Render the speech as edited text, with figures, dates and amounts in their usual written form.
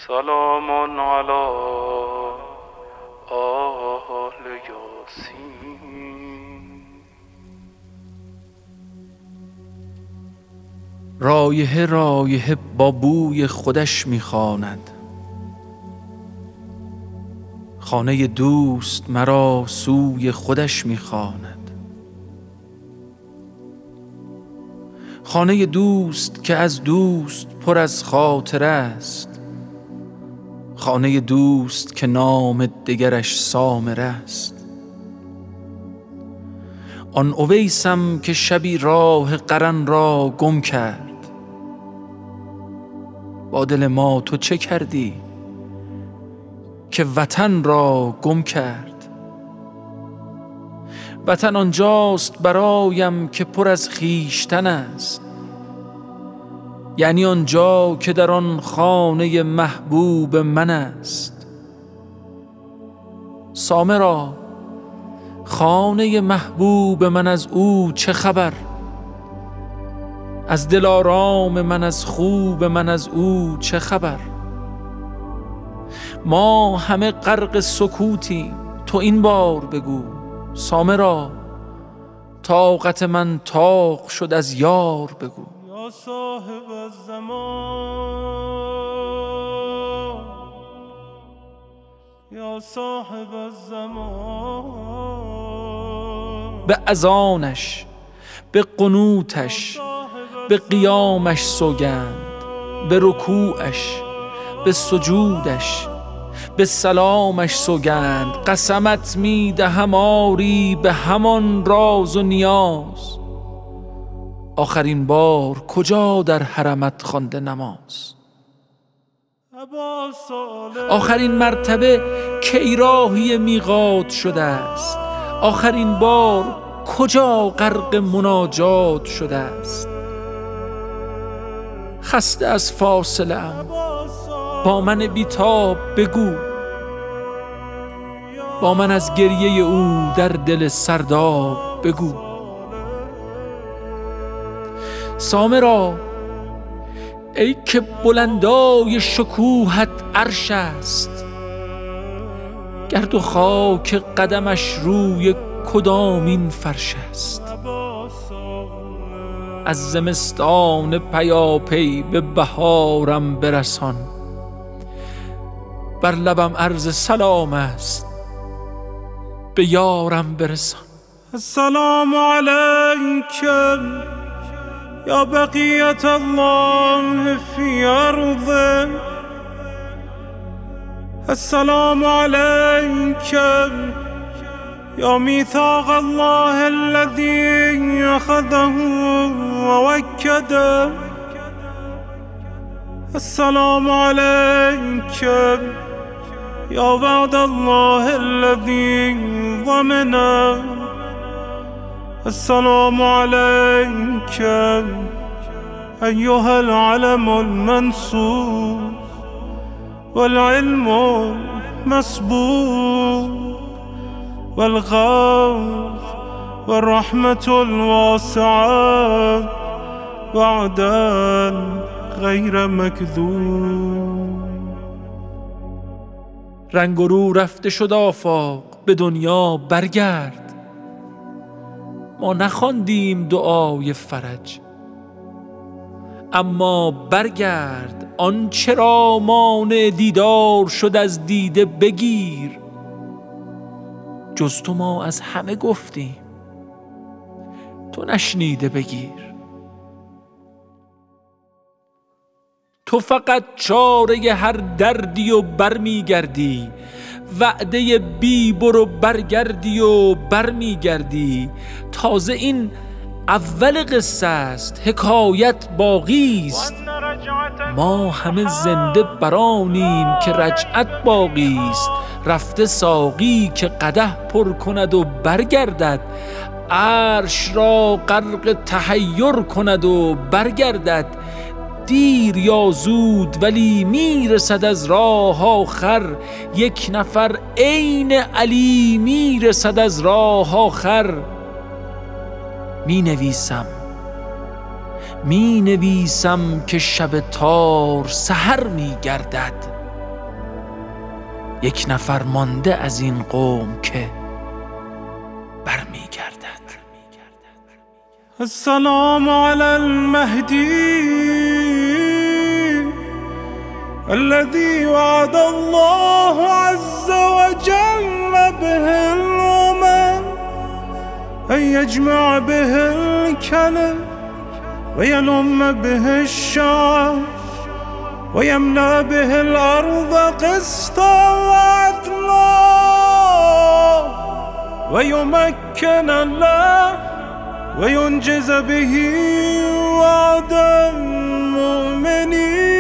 سلام علی آل یاسین. رایحه رایحه با بوی خودش میخواند، خانه دوست مرا سوی خودش میخواند. خانه دوست که از دوست پر از خاطره است، خانه دوست که نام دگرش سامره است. آن اویسم که شبی راه قرن را گم کرد، با دل ما تو چه کردی که وطن را گم کرد؟ وطن آنجاست برایم که پر از خویشتن است، یعنی آنجا که در آن خانه محبوب من است. سامرا، خانه محبوب من از او چه خبر؟ از دلارام من، از خوب من از او چه خبر؟ ما همه غرق سکوتیم، تو این بار بگو. سامرا، طاقت من طاق شد، از یار بگو. یا صاحب الزمان، یا صاحب الزمان. به اذانش، به قنوتش، به قیامش سوگند، به رکوعش، به سجودش، به سلامش سوگند. قسمت می دهم آری به همان راز و نیاز، آخرین بار کجا در حرمت خوانده نماز؟ آخرین مرتبه کی راهی میقات شده است؟ آخرین بار کجا غرق مناجات شده است؟ خسته از فاصله ام، با من بیتاب بگو. با من از گریه او در دل سرداب بگو. سامرا، ای که بلندای شکوهت عرش است، گرد و خاک قدمش روی کدامین فرش است؟ از زمستان پیاپی به بهارم برسان، بر لبم عرض سلام است، به یارم برسان. السلام علیک یا بقیت الله فی ارضه، السلام علیک یا میثاق الله الذی اخذه ووکده، السلام علیک یا وعد الله الذی ضمنه، السلام علیک ایها العلم المنصور والعلم المسبوق والغوث والرحمة الواسعة وعدا غیر مکذوب. رنگ و رو رفته شد آفاق، به دنیا برگرد. ما نخواندیم دعای فرج، اما برگرد. آن چرا مانع دیدار شد از دیده بگیر. جز تو ما از همه گفتیم، تو نشنیده بگیر. تو فقط چاره هر دردی و برمیگردی، وعده بی برو برگردی و برمیگردی. تازه این اول قصه است، حکایت باقی است. ما همه زنده برانیم که رجعت باقی است. رفته ساقی که قدح پر کند و برگردد، عرش را غرق تحیر کند و برگردد. دیر یا زود ولی میرسد از راه آخر، یک نفر عین علی میرسد از راه آخر. می نویسم که شب تار سحر می گردد. یک نفر مانده از این قوم که برمیگردد. السلام علی المهدی الذي وعد الله عز وجل به الأمم أن يجمع به الكلم ويلم به الشعب ويملأ به الأرض قسطا وعدلا ويمكن له وينجز به وعد المؤمنين